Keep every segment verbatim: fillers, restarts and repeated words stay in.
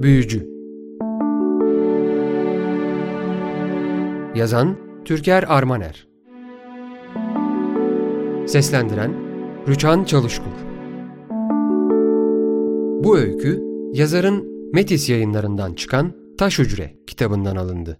Büyücü. Yazan Türker Armaner. Seslendiren Rüçhan Çalışkur. Bu öykü yazarın Metis Yayınlarından çıkan Taş Hücre kitabından alındı.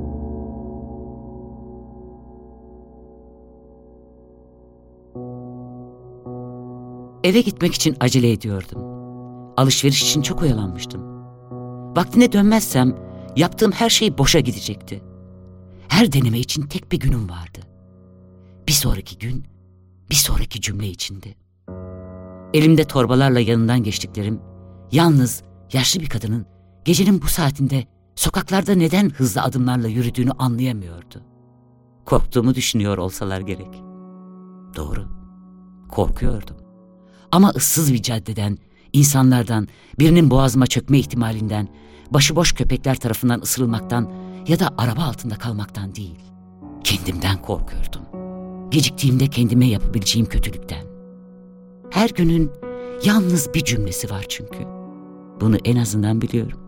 Eve gitmek için acele ediyordum. Alışveriş için çok oyalanmıştım. Vaktine dönmezsem yaptığım her şey boşa gidecekti. Her deneme için tek bir günüm vardı. Bir sonraki gün, bir sonraki cümle içindi. Elimde torbalarla yanından geçtiklerim, yalnız yaşlı bir kadının gecenin bu saatinde sokaklarda neden hızlı adımlarla yürüdüğünü anlayamıyordu. Korktuğumu düşünüyor olsalar gerek. Doğru, korkuyordum. Ama ıssız bir caddeden, insanlardan, birinin boğazıma çökme ihtimalinden, başıboş köpekler tarafından ısırılmaktan ya da araba altında kalmaktan değil, kendimden korkuyordum. Geciktiğimde kendime yapabileceğim kötülükten. Her günün yalnız bir cümlesi var çünkü. Bunu en azından biliyorum.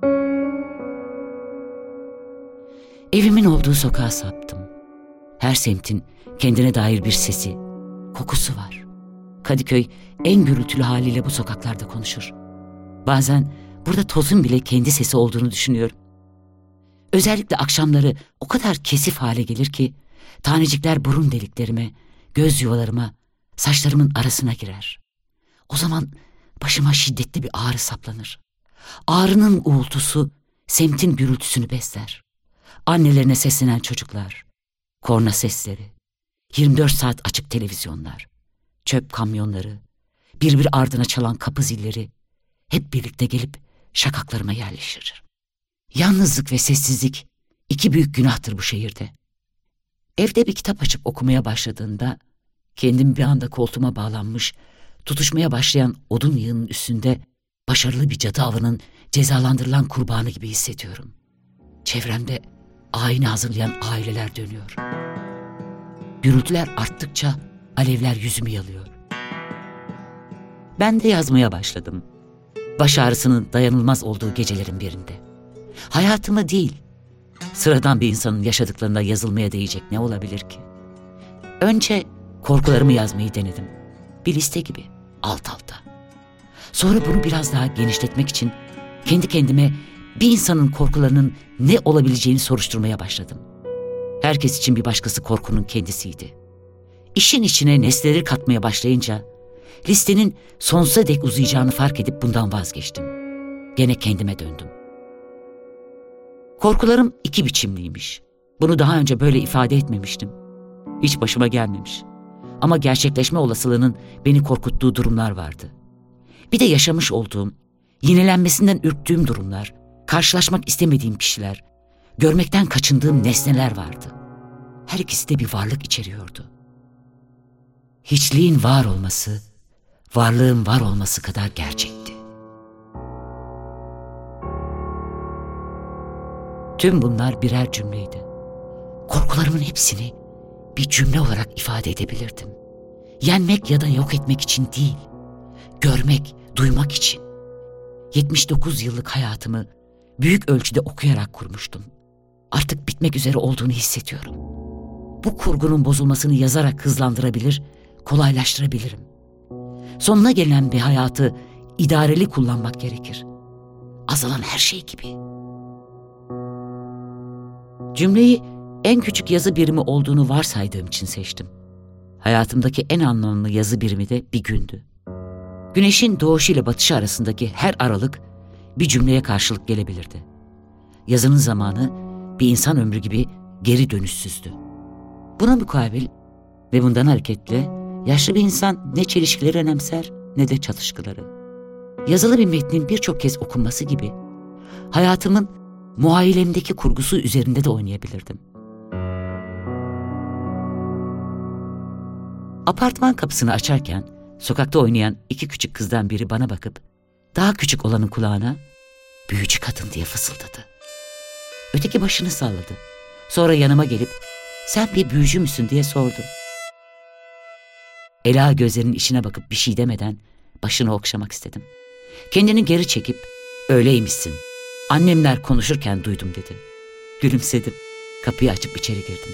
Evimin olduğu sokağa saptım. Her semtin kendine dair bir sesi, kokusu var. Kadıköy en gürültülü haliyle bu sokaklarda konuşur. Bazen burada tozun bile kendi sesi olduğunu düşünüyorum. Özellikle akşamları o kadar kesif hale gelir ki tanecikler burun deliklerime, göz yuvalarıma, saçlarımın arasına girer. O zaman başıma şiddetli bir ağrı saplanır. Ağrının uğultusu semtin gürültüsünü besler. Annelerine seslenen çocuklar, korna sesleri, yirmi dört saat açık televizyonlar, çöp kamyonları, birbir ardına çalan kapı zilleri hep birlikte gelip şakaklarıma yerleşir. Yalnızlık ve sessizlik iki büyük günahtır bu şehirde. Evde bir kitap açıp okumaya başladığında kendimi bir anda koltuğuma bağlanmış, tutuşmaya başlayan odun yığının üstünde başarılı bir cadı avının cezalandırılan kurbanı gibi hissediyorum. Çevremde ayini hazırlayan aileler dönüyor. Gürültüler arttıkça alevler yüzümü yalıyor. Ben de yazmaya başladım. Baş ağrısının dayanılmaz olduğu gecelerin birinde. Hayatımı değil, sıradan bir insanın yaşadıklarında yazılmaya değecek ne olabilir ki? Önce korkularımı yazmayı denedim. Bir liste gibi, alt alta. Sonra bunu biraz daha genişletmek için kendi kendime bir insanın korkularının ne olabileceğini soruşturmaya başladım. Herkes için bir başkası korkunun kendisiydi. İşin içine nesneleri katmaya başlayınca listenin sonsuza dek uzayacağını fark edip bundan vazgeçtim. Gene kendime döndüm. Korkularım iki biçimliymiş. Bunu daha önce böyle ifade etmemiştim. Hiç başıma gelmemiş. Ama gerçekleşme olasılığının beni korkuttuğu durumlar vardı. Bir de yaşamış olduğum, yinelenmesinden ürktüğüm durumlar, karşılaşmak istemediğim kişiler, görmekten kaçındığım nesneler vardı. Her ikisi de bir varlık içeriyordu. Hiçliğin var olması, varlığın var olması kadar gerçekti. Tüm bunlar birer cümleydi. Korkularımın hepsini bir cümle olarak ifade edebilirdim. Yenmek ya da yok etmek için değil, görmek, duymak için. yetmiş dokuz yıllık hayatımı büyük ölçüde okuyarak kurmuştum. Artık bitmek üzere olduğunu hissediyorum. Bu kurgunun bozulmasını yazarak hızlandırabilir, kolaylaştırabilirim. Sonuna gelen bir hayatı idareli kullanmak gerekir. Azalan her şey gibi. Cümleyi en küçük yazı birimi olduğunu varsaydığım için seçtim. Hayatımdaki en anlamlı yazı birimi de bir gündü. Güneşin doğuşu ile batışı arasındaki her aralık bir cümleye karşılık gelebilirdi. Yazının zamanı bir insan ömrü gibi geri dönüşsüzdü. Buna mukabil ve bundan hareketle yaşlı bir insan ne çelişkileri önemser ne de çatışkıları. Yazılı bir metnin birçok kez okunması gibi hayatımın muayilemdeki kurgusu üzerinde de oynayabilirdim. Apartman kapısını açarken sokakta oynayan iki küçük kızdan biri bana bakıp daha küçük olanın kulağına "büyücü kadın" diye fısıldadı. Öteki başını salladı. Sonra yanıma gelip "sen bir büyücü müsün?" diye sordu. Ela gözlerinin içine bakıp bir şey demeden başını okşamak istedim. Kendini geri çekip "öyleymişsin" Annemler konuşurken duydum dedi. Gülümsedim. Kapıyı açıp içeri girdim.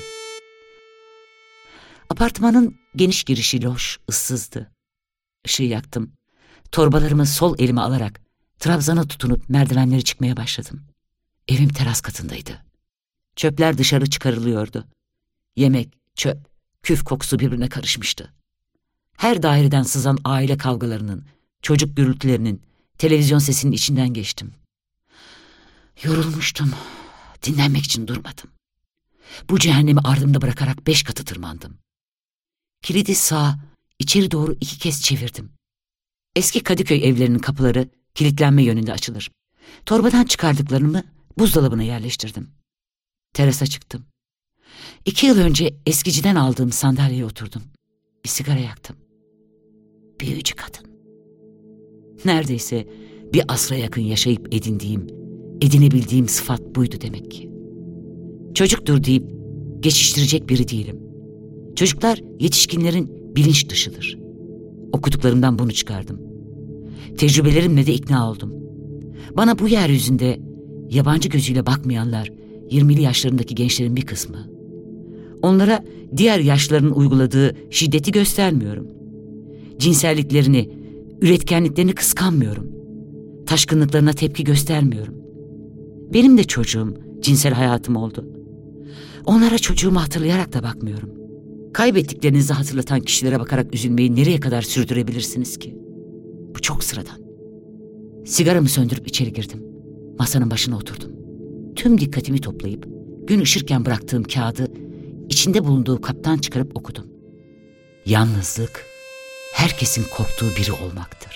Apartmanın geniş girişi loş, ıssızdı. Işığı yaktım. Torbalarımı sol elime alarak trabzana tutunup merdivenleri çıkmaya başladım. Evim teras katındaydı. Çöpler dışarı çıkarılıyordu. Yemek, çöp, küf kokusu birbirine karışmıştı. Her daireden sızan aile kavgalarının, çocuk gürültülerinin, televizyon sesinin içinden geçtim. Yorulmuştum. Dinlenmek için durmadım. Bu cehennemi ardımda bırakarak beş katı tırmandım. Kilidi sağa, içeri doğru iki kez çevirdim. Eski Kadıköy evlerinin kapıları kilitlenme yönünde açılır. Torbadan çıkardıklarımı buzdolabına yerleştirdim. Terasa çıktım. İki yıl önce eskiciden aldığım sandalyeye oturdum. Bir sigara yaktım. Büyücü kadın. Neredeyse bir asra yakın yaşayıp edindiğim, edinebildiğim sıfat buydu demek ki. Çocuktur deyip geçiştirecek biri değilim. Çocuklar yetişkinlerin bilinç dışıdır. Okuduklarımdan bunu çıkardım. Tecrübelerimle de ikna oldum. Bana bu yeryüzünde yabancı gözüyle bakmayanlar yirmili yaşlarındaki gençlerin bir kısmı. Onlara diğer yaşlıların uyguladığı şiddeti göstermiyorum. Cinselliklerini, üretkenliklerini kıskanmıyorum. Taşkınlıklarına tepki göstermiyorum. Benim de çocuğum, cinsel hayatım oldu. Onlara çocuğumu hatırlayarak da bakmıyorum. Kaybettiklerinizi hatırlatan kişilere bakarak üzülmeyi nereye kadar sürdürebilirsiniz ki? Bu çok sıradan. Sigaramı söndürüp içeri girdim. Masanın başına oturdum. Tüm dikkatimi toplayıp gün ışırken bıraktığım kağıdı içinde bulunduğu kaptan çıkarıp okudum. Yalnızlık herkesin korktuğu biri olmaktır.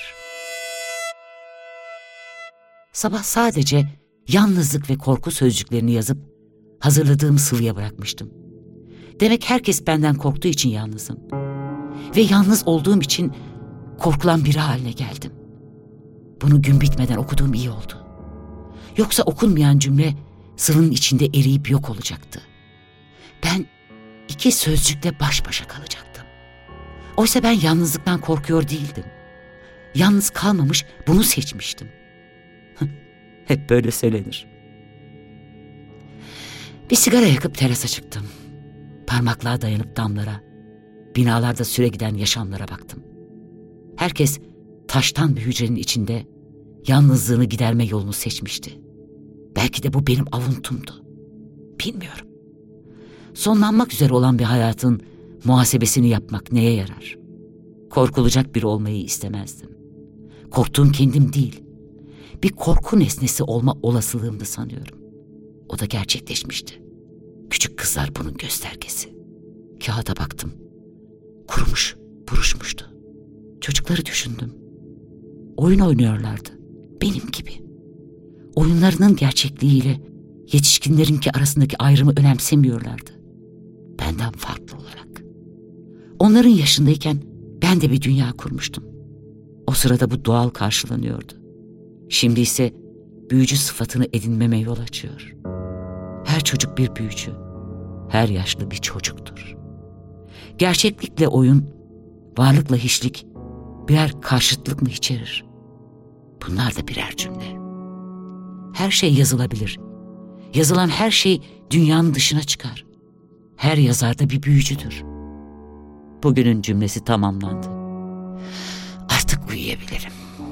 Sabah sadece yalnızlık ve korku sözcüklerini yazıp hazırladığım sıvıya bırakmıştım. Demek herkes benden korktuğu için yalnızım. Ve yalnız olduğum için korkulan biri haline geldim. Bunu gün bitmeden okuduğum iyi oldu. Yoksa okunmayan cümle sıvının içinde eriyip yok olacaktı. Ben iki sözcükle baş başa kalacaktım. Oysa ben yalnızlıktan korkuyor değildim. Yalnız kalmamış, bunu seçmiştim. Hep böyle söylenir. Bir sigara yakıp terasa çıktım. Parmaklığa dayanıp damlara, binalarda süre giden yaşamlara baktım. Herkes taştan bir hücrenin içinde yalnızlığını giderme yolunu seçmişti. Belki de bu benim avuntumdu. Bilmiyorum. Sonlanmak üzere olan bir hayatın muhasebesini yapmak neye yarar? Korkulacak biri olmayı istemezdim. Korktuğum kendim değil, bir korku nesnesi olma olasılığımdı sanıyorum. O da gerçekleşmişti. Küçük kızlar bunun göstergesi. Kağıda baktım. Kurumuş, buruşmuştu. Çocukları düşündüm. Oyun oynuyorlardı. Benim gibi. Oyunlarının gerçekliğiyle yetişkinlerinki arasındaki ayrımı önemsemiyorlardı. Benden farklı olarak. Onların yaşındayken ben de bir dünya kurmuştum. O sırada bu doğal karşılanıyordu. Şimdi ise büyücü sıfatını edinmeme yol açıyor. Her çocuk bir büyücü, her yaşlı bir çocuktur. Gerçeklikle oyun, varlıkla hiçlik birer karşıtlık mı içerir? Bunlar da birer cümle. Her şey yazılabilir. Yazılan her şey dünyanın dışına çıkar. Her yazar da bir büyücüdür. Bugünün cümlesi tamamlandı. Artık uyuyabilirim.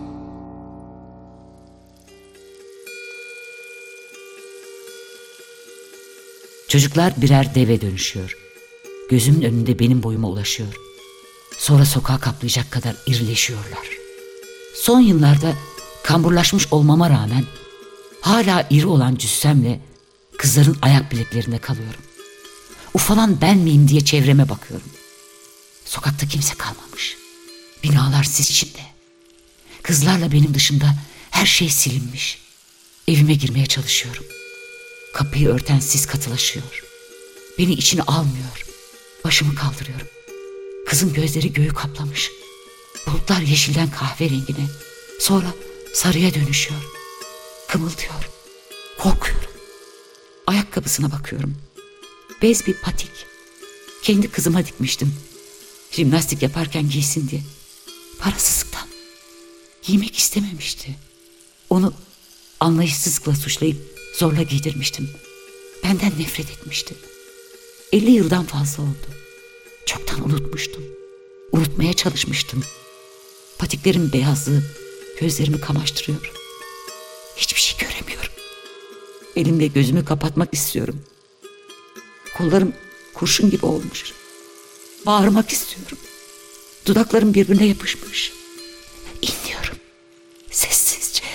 Çocuklar birer deve dönüşüyor. Gözümün önünde benim boyuma ulaşıyor. Sonra sokağa kaplayacak kadar irileşiyorlar. Son yıllarda kamburlaşmış olmama rağmen hala iri olan cüssemle kızların ayak bileklerinde kalıyorum. Ufalan ben miyim diye çevreme bakıyorum. Sokakta kimse kalmamış. Binalar sis içinde. Kızlarla benim dışımda her şey silinmiş. Evime girmeye çalışıyorum. Kapıyı örten sis katılaşıyor. Beni içine almıyor. Başımı kaldırıyorum. Kızın gözleri göğü kaplamış. Bulutlar yeşilden kahverengine, sonra sarıya dönüşüyor. Kımıldıyorum. Korkuyorum. Ayakkabısına bakıyorum. Bez bir patik. Kendi kızıma dikmiştim. Jimnastik yaparken giysin diye. Parasızlıktan. Giymek istememişti. Onu anlayışsızlıkla suçlayıp zorla giydirmiştim. Benden nefret etmişti. elli yıldan fazla oldu. Çoktan unutmuştum. Unutmaya çalışmıştım. Patiklerin beyazlığı gözlerimi kamaştırıyor. Hiçbir şey göremiyorum. Elimle gözümü kapatmak istiyorum. Kollarım kurşun gibi olmuş. Bağırmak istiyorum. Dudaklarım birbirine yapışmış. İnliyorum. Sessizce.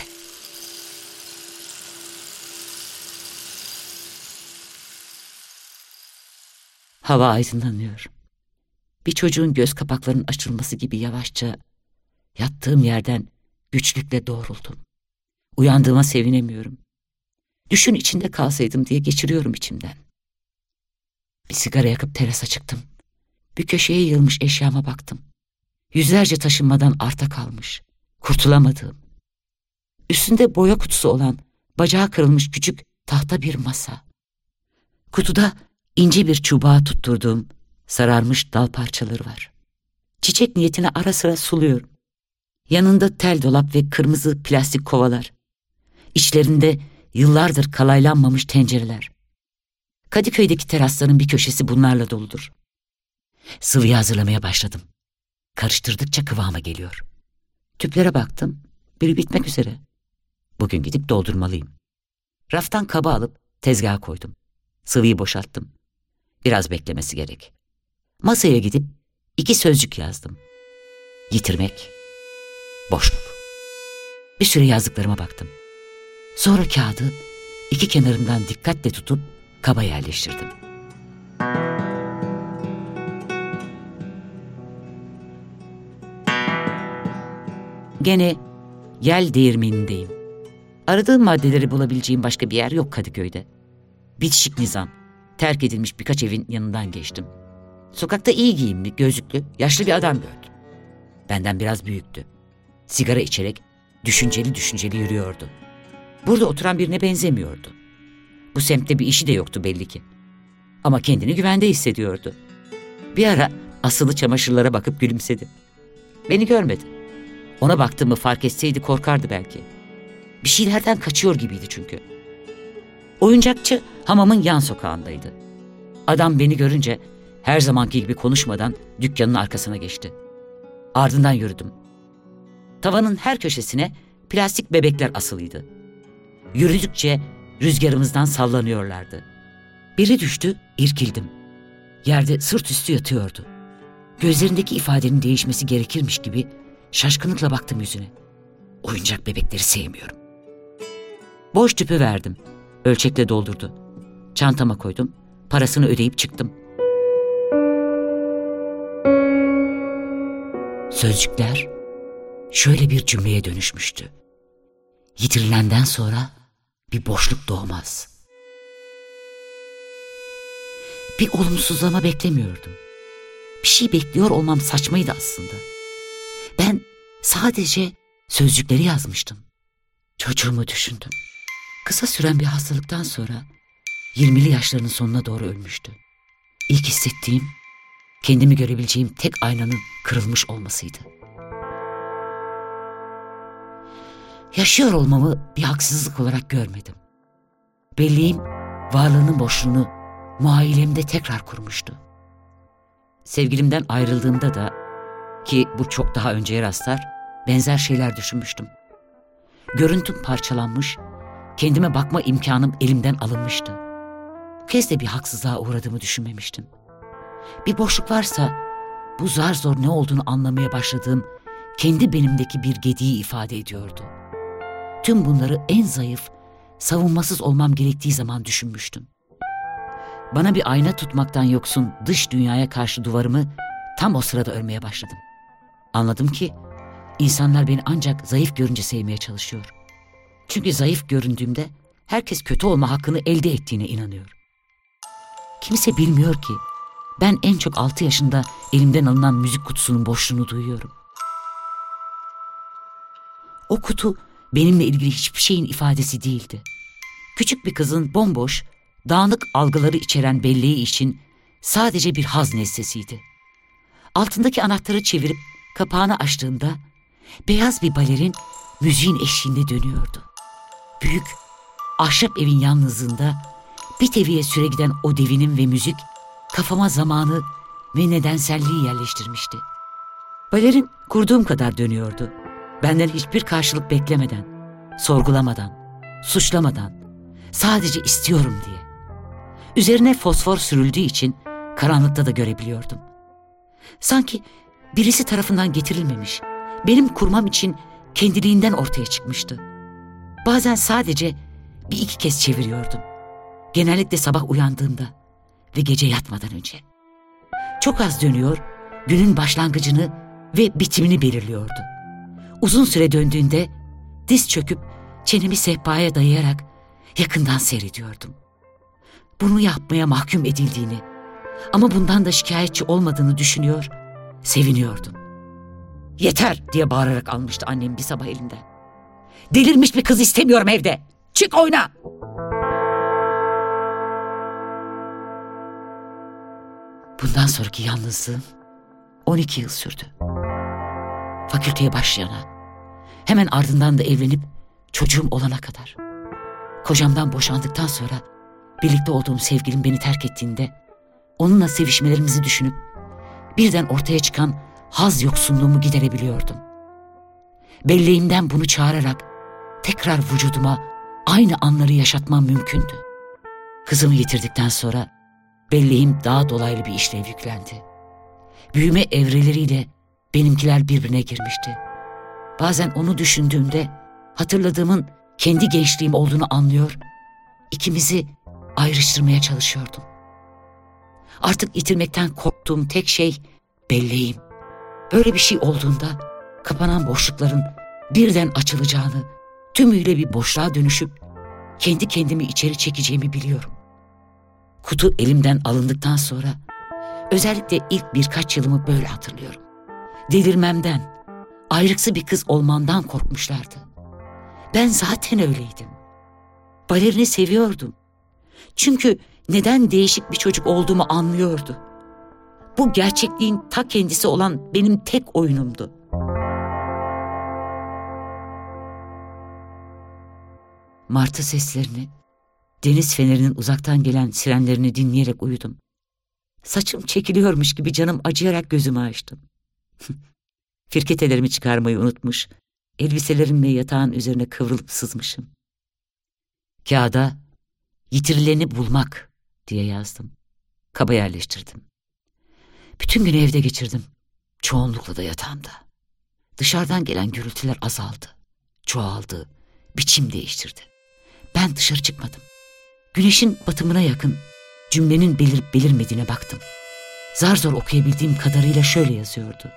Hava aydınlanıyor. Bir çocuğun göz kapaklarının açılması gibi yavaşça yattığım yerden güçlükle doğruldum. Uyandığıma sevinemiyorum. Düşün içinde kalsaydım diye geçiriyorum içimden. Bir sigara yakıp terasa çıktım. Bir köşeye yığılmış eşyama baktım. Yüzlerce taşınmadan arta kalmış. Kurtulamadığım. Üstünde boya kutusu olan, bacağı kırılmış küçük tahta bir masa. Kutuda ince bir çubuğa tutturduğum sararmış dal parçaları var. Çiçek niyetine ara sıra suluyorum. Yanında tel dolap ve kırmızı plastik kovalar. İçlerinde yıllardır kalaylanmamış tencereler. Kadıköy'deki terasların bir köşesi bunlarla doludur. Sıvıyı hazırlamaya başladım. Karıştırdıkça kıvama geliyor. Tüplere baktım, biri bitmek üzere. Bugün gidip doldurmalıyım. Raftan kaba alıp tezgaha koydum. Sıvıyı boşalttım. Biraz beklemesi gerek. Masaya gidip iki sözcük yazdım. Yitirmek, boşluk. Bir süre yazdıklarıma baktım. Sonra kağıdı iki kenarından dikkatle tutup kaba yerleştirdim. Gene yel değirmenindeyim. Aradığım maddeleri bulabileceğim başka bir yer yok Kadıköy'de. Bitişik nizam, terk edilmiş birkaç evin yanından geçtim. Sokakta iyi giyimli, gözlüklü, yaşlı bir adam gördüm. Benden biraz büyüktü. Sigara içerek düşünceli düşünceli yürüyordu. Burada oturan birine benzemiyordu. Bu semtte bir işi de yoktu belli ki. Ama kendini güvende hissediyordu. Bir ara asılı çamaşırlara bakıp gülümsedi. Beni görmedi. Ona baktığımı fark etseydi korkardı belki. Bir şeylerden kaçıyor gibiydi çünkü. Oyuncakçı hamamın yan sokağındaydı. Adam beni görünce her zamanki gibi konuşmadan dükkanın arkasına geçti. Ardından yürüdüm. Tavanın her köşesine plastik bebekler asılıydı. Yürüdükçe rüzgarımızdan sallanıyorlardı. Biri düştü, irkildim. Yerde sırt üstü yatıyordu. Gözlerindeki ifadenin değişmesi gerekirmiş gibi şaşkınlıkla baktım yüzüne. Oyuncak bebekleri sevmiyorum. Boş tüpü verdim. Ölçekle doldurdu. Çantama koydum. Parasını ödeyip çıktım. Sözcükler şöyle bir cümleye dönüşmüştü. Yitirilenden sonra bir boşluk doğmaz. Bir olumsuzlama beklemiyordum. Bir şey bekliyor olmam saçmaydı aslında. Ben sadece sözcükleri yazmıştım. Çocuğumu düşündüm. Kısa süren bir hastalıktan sonra yirmili yaşlarının sonuna doğru ölmüştü. İlk hissettiğim kendimi görebileceğim tek aynanın kırılmış olmasıydı. Yaşıyor olmamı bir haksızlık olarak görmedim. Belleğim varlığının boşluğunu muayilemde tekrar kurmuştu. Sevgilimden ayrıldığımda da, ki bu çok daha önceye rastlar, benzer şeyler düşünmüştüm. Görüntüm parçalanmış, kendime bakma imkanım elimden alınmıştı. Bu kez de bir haksızlığa uğradığımı düşünmemiştim. Bir boşluk varsa bu zar zor ne olduğunu anlamaya başladığım kendi benimdeki bir gediği ifade ediyordu. Tüm bunları en zayıf, savunmasız olmam gerektiği zaman düşünmüştüm. Bana bir ayna tutmaktan yoksun dış dünyaya karşı duvarımı tam o sırada örmeye başladım. Anladım ki insanlar beni ancak zayıf görünce sevmeye çalışıyor. Çünkü zayıf göründüğümde herkes kötü olma hakkını elde ettiğine inanıyor. Kimse bilmiyor ki ben en çok altı yaşında elimden alınan müzik kutusunun boşluğunu duyuyorum. O kutu benimle ilgili hiçbir şeyin ifadesi değildi. Küçük bir kızın bomboş, dağınık algıları içeren belleği için sadece bir haz nesnesiydi. Altındaki anahtarı çevirip kapağını açtığımda beyaz bir balerin müziğin eşliğinde dönüyordu. Büyük, ahşap evin yalnızlığında bir teviye süre giden o devinim ve müzik kafama zamanı ve nedenselliği yerleştirmişti. Balerin kurduğum kadar dönüyordu. Benden hiçbir karşılık beklemeden, sorgulamadan, suçlamadan, sadece istiyorum diye. Üzerine fosfor sürüldüğü için karanlıkta da görebiliyordum. Sanki birisi tarafından getirilmemiş, benim kurmam için kendiliğinden ortaya çıkmıştı. Bazen sadece bir iki kez çeviriyordum. Genellikle sabah uyandığımda ve gece yatmadan önce. Çok az dönüyor, günün başlangıcını ve bitimini belirliyordu. Uzun süre döndüğünde diz çöküp çenemi sehpaya dayayarak yakından seyrediyordum. Bunu yapmaya mahkum edildiğini ama bundan da şikayetçi olmadığını düşünüyor, seviniyordum. "Yeter!" diye bağırarak almıştı annem bir sabah elinden. "Delirmiş bir kız istemiyorum evde! Çık oyna!" Bundan sonraki yalnızlığım on iki yıl sürdü. Fakülteye başlayana, hemen ardından da evlenip çocuğum olana kadar. Kocamdan boşandıktan sonra birlikte olduğum sevgilim beni terk ettiğinde onunla sevişmelerimizi düşünüp birden ortaya çıkan haz yoksunluğumu giderebiliyordum. Belleğimden bunu çağırarak tekrar vücuduma aynı anları yaşatmam mümkündü. Kızımı yitirdikten sonra belleğim daha dolaylı bir işlev yüklendi. Büyüme evreleriyle benimkiler birbirine girmişti. Bazen onu düşündüğümde hatırladığımın kendi gençliğim olduğunu anlıyor, ikimizi ayrıştırmaya çalışıyordum. Artık yitirmekten korktuğum tek şey belleğim. Böyle bir şey olduğunda kapanan boşlukların birden açılacağını, tümüyle bir boşluğa dönüşüp kendi kendimi içeri çekeceğimi biliyorum. Kutu elimden alındıktan sonra özellikle ilk birkaç yılımı böyle hatırlıyorum. Delirmemden, ayrıksı bir kız olmamdan korkmuşlardı. Ben zaten öyleydim. Balerini seviyordum. Çünkü neden değişik bir çocuk olduğumu anlıyordu. Bu gerçekliğin ta kendisi olan benim tek oyunumdu. Martı seslerini, deniz fenerinin uzaktan gelen sirenlerini dinleyerek uyudum. Saçım çekiliyormuş gibi canım acıyarak gözümü açtım. Firketelerimi çıkarmayı unutmuş, elbiselerimle yatağın üzerine kıvrılıp sızmışım. Kağıda "Yitirileni bulmak" diye yazdım. Kaba yerleştirdim. Bütün günü evde geçirdim. Çoğunlukla da yatağımda. Dışarıdan gelen gürültüler azaldı, çoğaldı, biçim değiştirdi. Ben dışarı çıkmadım. Güneşin batımına yakın cümlenin belirip belirmediğine baktım. Zar zor okuyabildiğim kadarıyla şöyle yazıyordu: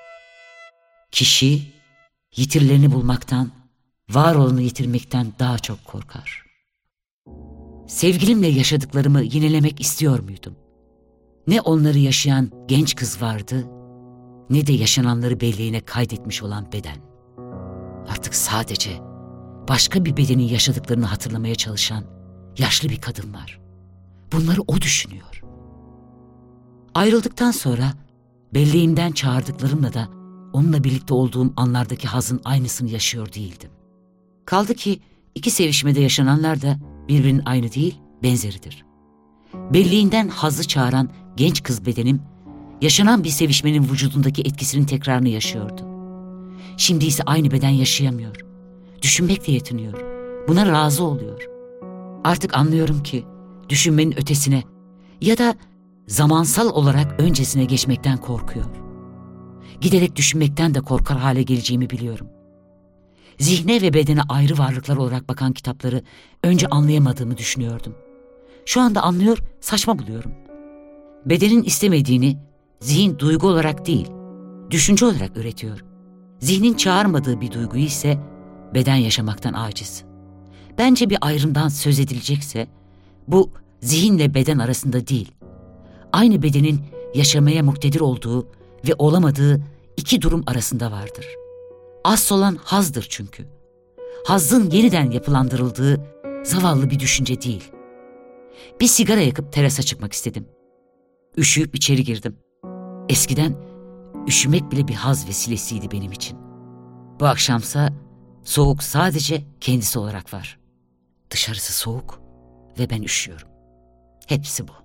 "Kişi yitirileni bulmaktan, var olanı yitirmekten daha çok korkar." Sevgilimle yaşadıklarımı yinelemek istiyor muydum? Ne onları yaşayan genç kız vardı, ne de yaşananları belleğine kaydetmiş olan beden. Artık sadece başka bir bedenin yaşadıklarını hatırlamaya çalışan yaşlı bir kadın var. Bunları o düşünüyor. Ayrıldıktan sonra belleğimden çağırdıklarımla da onunla birlikte olduğum anlardaki hazın aynısını yaşıyor değildim. Kaldı ki iki sevişmede yaşananlar da birbirinin aynı değil, benzeridir. Belleğinden hazzı çağıran genç kız bedenim, yaşanan bir sevişmenin vücudundaki etkisinin tekrarını yaşıyordu. Şimdi ise aynı beden yaşayamıyor. Düşünmekle yetiniyor. Buna razı oluyor. Artık anlıyorum ki düşünmenin ötesine ya da zamansal olarak öncesine geçmekten korkuyor. Giderek düşünmekten de korkar hale geleceğimi biliyorum. Zihne ve bedene ayrı varlıklar olarak bakan kitapları önce anlayamadığımı düşünüyordum. Şu anda anlıyor, saçma buluyorum. Bedenin istemediğini zihin duygu olarak değil, düşünce olarak üretiyor. Zihnin çağırmadığı bir duyguyu ise beden yaşamaktan aciz. Bence bir ayrımdan söz edilecekse bu zihinle beden arasında değil, aynı bedenin yaşamaya muktedir olduğu ve olamadığı iki durum arasında vardır. Asıl olan hazdır çünkü. Hazzın yeniden yapılandırıldığı zavallı bir düşünce değil. Bir sigara yakıp terasa çıkmak istedim. Üşüyüp içeri girdim. Eskiden üşümek bile bir haz vesilesiydi benim için. Bu akşamsa soğuk sadece kendisi olarak var. Dışarısı soğuk ve ben üşüyorum. Hepsi bu.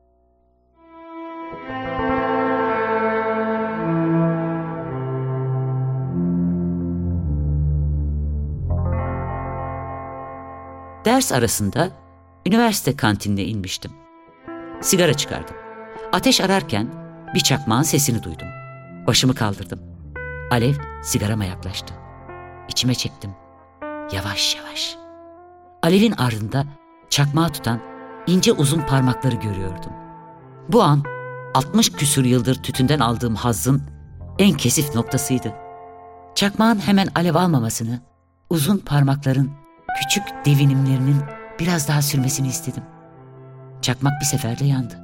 Ders arasında üniversite kantinine inmiştim. Sigara çıkardım. Ateş ararken bir çakmağın sesini duydum. Başımı kaldırdım. Alev sigarama yaklaştı. İçime çektim. Yavaş yavaş. Alevin ardında çakmağı tutan ince uzun parmakları görüyordum. Bu an altmış küsur yıldır tütünden aldığım hazzın en kesif noktasıydı. Çakmağın hemen alev almamasını, uzun parmakların küçük devinimlerinin biraz daha sürmesini istedim. Çakmak bir seferde yandı.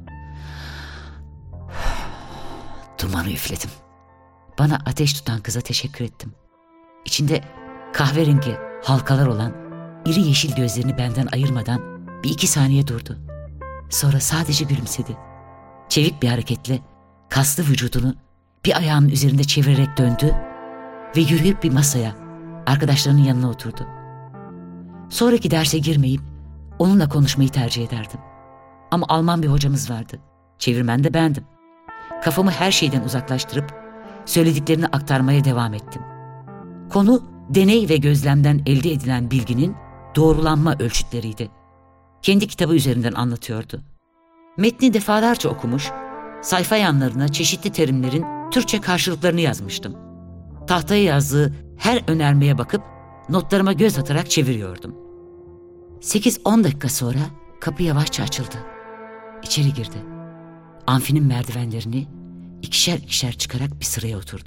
Dumanı üfledim. Bana ateş tutan kıza teşekkür ettim. İçinde kahverengi halkalar olan iri yeşil gözlerini benden ayırmadan bir iki saniye durdu. Sonra sadece gülümsedi. Çevik bir hareketle kaslı vücudunu bir ayağının üzerinde çevirerek döndü ve yürüyüp bir masaya, arkadaşlarının yanına oturdu. Sonraki derse girmeyip onunla konuşmayı tercih ederdim. Ama Alman bir hocamız vardı. Çevirmen de bendim. Kafamı her şeyden uzaklaştırıp söylediklerini aktarmaya devam ettim. Konu deney ve gözlemden elde edilen bilginin doğrulanma ölçütleriydi. Kendi kitabı üzerinden anlatıyordu. Metni defalarca okumuş, sayfa yanlarına çeşitli terimlerin Türkçe karşılıklarını yazmıştım. Tahtaya yazdığı her önermeye bakıp notlarıma göz atarak çeviriyordum. sekiz on dakika sonra kapı yavaşça açıldı. İçeri girdi. Amfinin merdivenlerini ikişer ikişer çıkarak bir sıraya oturdu.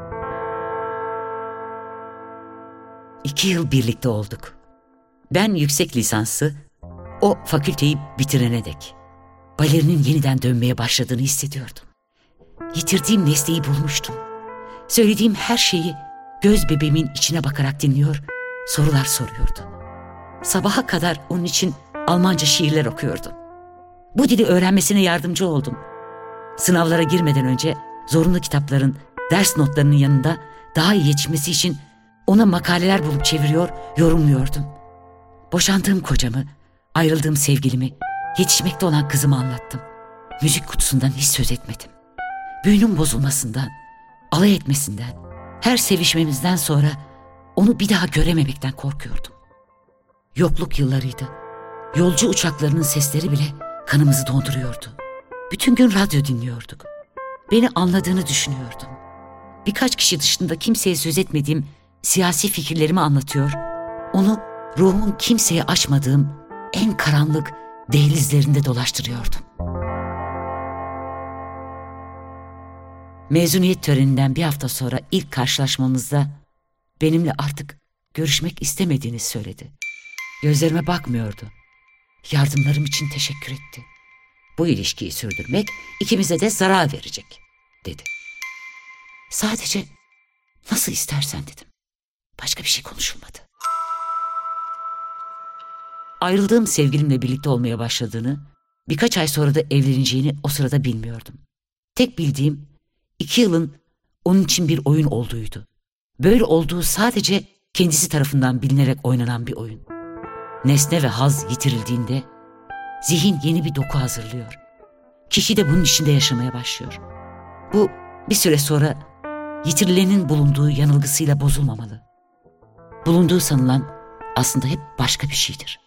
İki yıl birlikte olduk. Ben yüksek lisansı, o fakülteyi bitirene dek balerinin yeniden dönmeye başladığını hissediyordum. Yitirdiğim nesneyi bulmuştum. Söylediğim her şeyi göz bebeğimin içine bakarak dinliyor, sorular soruyordu. Sabaha kadar onun için Almanca şiirler okuyordum. Bu dili öğrenmesine yardımcı oldum. Sınavlara girmeden önce zorunlu kitapların, ders notlarının yanında daha iyi yetişmesi için ona makaleler bulup çeviriyor, yorumluyordum. Boşandığım kocamı, ayrıldığım sevgilimi, yetişmekte olan kızımı anlattım. Müzik kutusundan hiç söz etmedim. Büyünün bozulmasından, alay etmesinden, her sevişmemizden sonra onu bir daha görememekten korkuyordum. Yokluk yıllarıydı. Yolcu uçaklarının sesleri bile kanımızı donduruyordu. Bütün gün radyo dinliyorduk. Beni anladığını düşünüyordum. Birkaç kişi dışında kimseye söz etmediğim siyasi fikirlerimi anlatıyor, onu ruhumun kimseye açmadığım en karanlık dehlizlerinde dolaştırıyordum. Mezuniyet töreninden bir hafta sonra ilk karşılaşmamızda benimle artık görüşmek istemediğini söyledi. Gözlerime bakmıyordu. Yardımlarım için teşekkür etti. Bu ilişkiyi sürdürmek ikimize de zarar verecek, dedi. Sadece nasıl istersen dedim. Başka bir şey konuşulmadı. Ayrıldığım sevgilimle birlikte olmaya başladığını, birkaç ay sonra da evleneceğini o sırada bilmiyordum. Tek bildiğim iki yılın onun için bir oyun olduğuydu. Böyle olduğu sadece kendisi tarafından bilinerek oynanan bir oyun. Nesne ve haz yitirildiğinde zihin yeni bir doku hazırlıyor. Kişi de bunun içinde yaşamaya başlıyor. Bu bir süre sonra yitirilenin bulunduğu yanılgısıyla bozulmamalı. Bulunduğu sanılan aslında hep başka bir şeydir.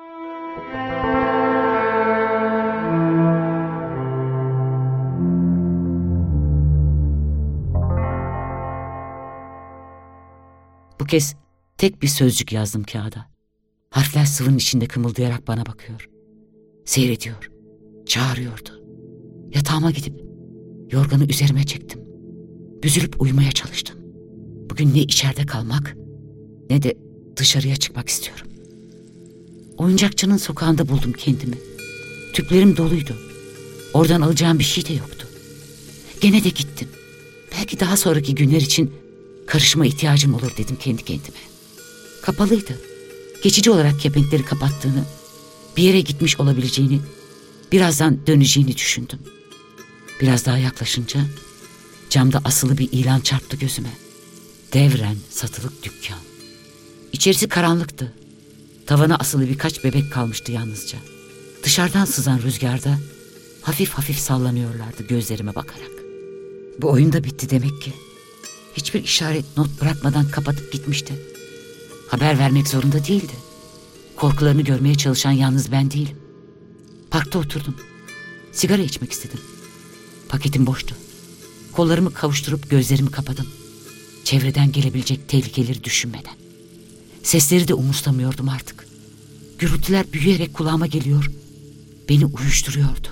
Bu kez tek bir sözcük yazdım kağıda. Harfler sıvının içinde kımıldayarak bana bakıyor. Seyrediyor, çağırıyordu. Yatağıma gidip yorganı üzerime çektim. Büzülüp uyumaya çalıştım. Bugün ne içeride kalmak ne de dışarıya çıkmak istiyorum. Oyuncakçının sokağında buldum kendimi. Tüplerim doluydu. Oradan alacağım bir şey de yoktu. Gene de gittim. Belki daha sonraki günler için karışma ihtiyacım olur dedim kendi kendime. Kapalıydı. Geçici olarak kepenkleri kapattığını, bir yere gitmiş olabileceğini, birazdan döneceğini düşündüm. Biraz daha yaklaşınca camda asılı bir ilan çarptı gözüme. Devren satılık dükkan. İçerisi karanlıktı. Tavana asılı birkaç bebek kalmıştı yalnızca. Dışarıdan sızan rüzgarda hafif hafif sallanıyorlardı gözlerime bakarak. Bu oyun da bitti demek ki. Hiçbir işaret, not bırakmadan kapatıp gitmişti. Haber vermek zorunda değildi. Korkularını görmeye çalışan yalnız ben değilim. Parkta oturdum. Sigara içmek istedim. Paketim boştu. Kollarımı kavuşturup gözlerimi kapadım. Çevreden gelebilecek tehlikeleri düşünmeden. Sesleri de umursamıyordum artık. Gürültüler büyüyerek kulağıma geliyor. Beni uyuşturuyordu.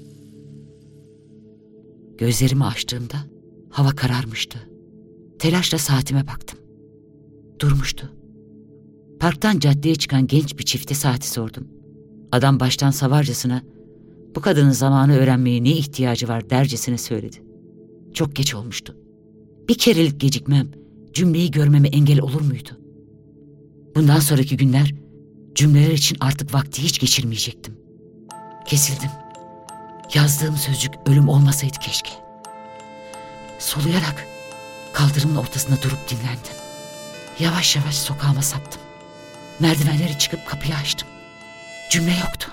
Gözlerimi açtığımda hava kararmıştı. Telaşla saatime baktım. Durmuştu. Parktan caddeye çıkan genç bir çifte saati sordum. Adam baştan savarcasına, bu kadının zamanı öğrenmeye ne ihtiyacı var dercesine söyledi. Çok geç olmuştu. Bir kerelik gecikmem, cümleyi görmeme engel olur muydu? Bundan sonraki günler, cümleler için artık vakti hiç geçirmeyecektim. Kesildim. Yazdığım sözcük ölüm olmasaydı keşke. Soluyarak kaldırımın ortasında durup dinlendim. Yavaş yavaş sokağıma saptım. Merdivenleri çıkıp kapıyı açtım. Cümle yoktu.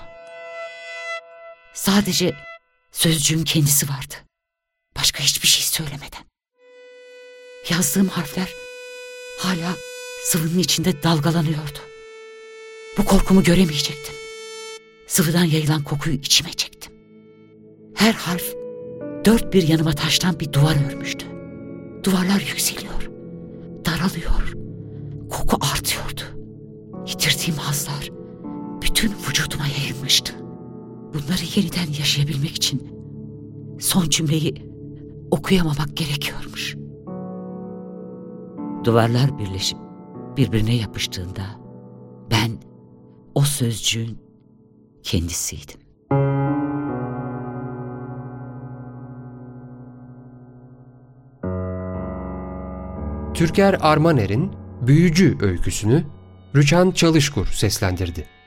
Sadece sözcüğün kendisi vardı. Başka hiçbir şey söylemeden. Yazdığım harfler hala sıvının içinde dalgalanıyordu. Bu korkumu göremeyecektim. Sıvıdan yayılan kokuyu içime çektim. Her harf dört bir yanıma taştan bir duvar örmüştü. Duvarlar yükseliyor, daralıyor, koku artıyordu. Yitirdiğim hazlar bütün vücuduma yayılmıştı. Bunları yeniden yaşayabilmek için son cümleyi okuyamamak gerekiyormuş. Duvarlar birleşip birbirine yapıştığında ben o sözcüğün kendisiydim. Türker Armaner'in Büyücü öyküsünü Rüçhan Çalışkur seslendirdi.